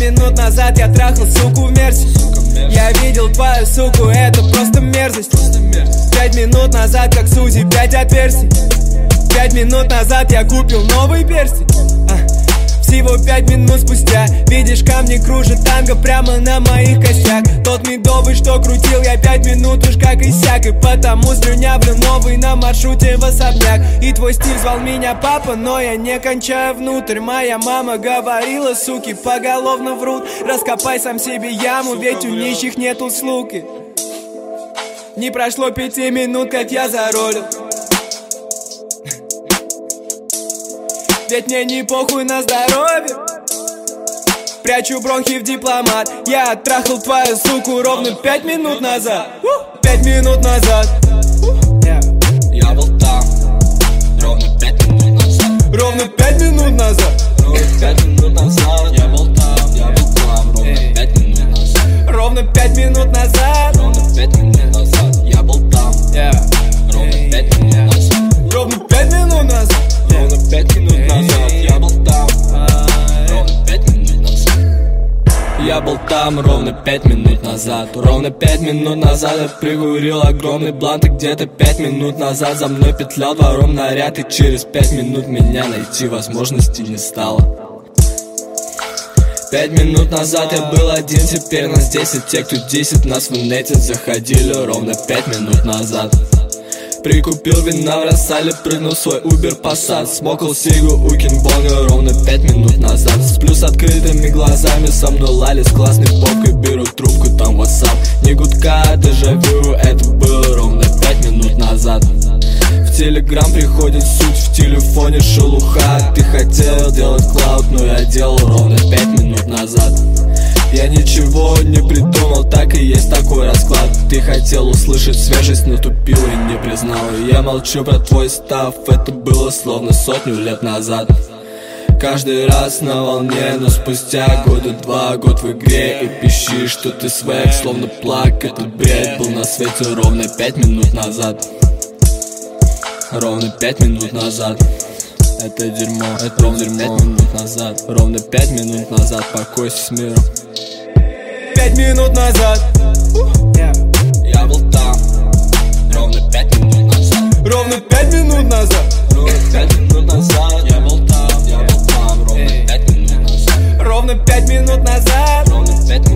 минут назад я трахал суку в Мерсе. Я видел твою суку, это просто мерзость. 5 минут назад, как Сузи, 5 отверстий. 5 минут назад я купил новый перстень. Всего 5 минут спустя видишь, камни кружат танго прямо на моих костях. Тот медовый, что крутил я 5 минут уж как иссяк. И потому слюнявлю новый на маршруте в особняк. И твой стиль звал меня папа, но я не кончаю внутрь. Моя мама говорила, суки поголовно врут. Раскопай сам себе яму, ведь у нищих нет услуг. Не прошло 5 минут, как я заролил. Ведь мне не похуй на здоровье. Прячу бронхи в дипломат. Я оттрахал твою суку ровно 5 минут назад. 5 минут назад. Я был там ровно 5 минут назад. Ровно 5 минут назад. Ровно 5 минут назад. Я был там ровно 5 минут назад. Ровно 5 минут назад. Ровно 5 минут назад. Я был там ровно 5 минут назад. Ровно 5 минут назад. Ровно 5 минут назад. Я был там ровно 5 минут назад. Я был там ровно 5 минут назад. Ровно 5 минут назад я прикурил огромный блант. И где-то 5 минут назад за мной петлял двором наряд. И через 5 минут меня найти возможности не стало. 5 минут назад я был один, теперь нас 10. Те, кто 10 нас в инете заходили ровно 5 минут назад. Прикупил вина в Рассале, прыгнул в свой Uber Passat. Смокал сигу у Кингбонга ровно 5 минут назад. Сплю с открытыми глазами, со мной лали с классной попкой. Беру трубку, там WhatsApp, не гудка, дежавю. Это было ровно 5 минут назад. В Телеграм приходит суть, в телефоне шелуха. Ты хотел делать клауд, но я делал ровно 5 минут назад. Я ничего не придумал, так и есть такой расклад. Ты хотел услышать свежесть, но тупил и не признал. Я молчу про твой став, это было словно 100 лет назад. Каждый раз на волне, но спустя года 2, год в игре. И пищишь, что ты свек, словно плак. Этот бред был на свете ровно 5 минут назад. Ровно 5 минут назад. Это дерьмо, это ровно 5 минут назад. Ровно 5 минут назад, покойся с миром. 5 минут назад. Я был там ровно 5 минут назад. Ровно 5 минут назад. Ровно 5 минут назад. Я был там ровно 5 минут назад. Ровно 5 минут назад. Ровно 5 минут назад.